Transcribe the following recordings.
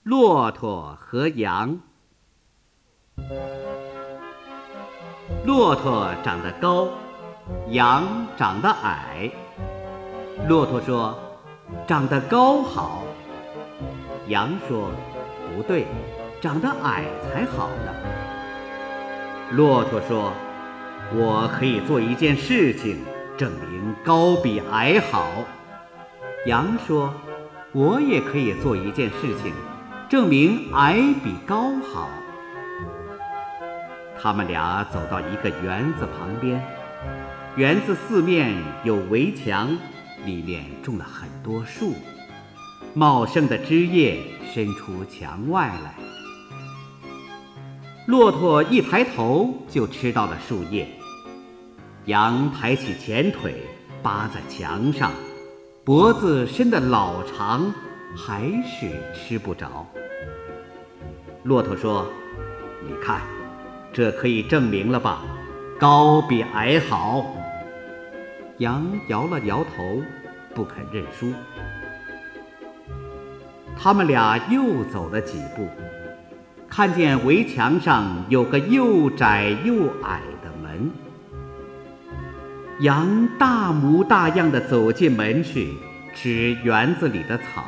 骆驼和羊。骆驼长得高，羊长得矮。骆驼说：“长得高好。”羊说：“不对，长得矮才好呢。”骆驼说：“我可以做一件事情，证明高比矮好。”羊说：“我也可以做一件事情，证明矮比高好。”他们俩走到一个园子旁边，园子四面有围墙，里面种了很多树，茂盛的枝叶伸出墙外来。骆驼一抬头就吃到了树叶，羊抬起前腿扒在墙上，脖子伸得老长，还是吃不着。骆驼说：“你看，这可以证明了吧？高比矮好。”羊摇了摇头，不肯认输。他们俩又走了几步，看见围墙上有个又窄又矮的门。羊大模大样地走进门去，吃园子里的草。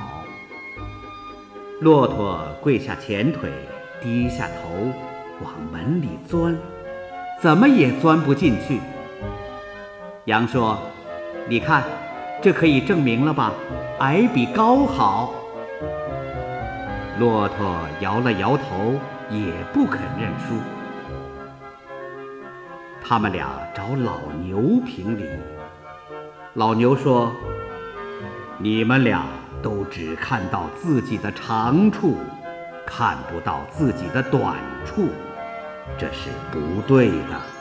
骆驼跪下前腿，低下头往门里钻，怎么也钻不进去。羊说：“你看，这可以证明了吧？矮比高好。”骆驼摇了摇头，也不肯认输。他们俩找老牛评理。老牛说：“你们俩都只看到自己的长处，看不到自己的短处，这是不对的。”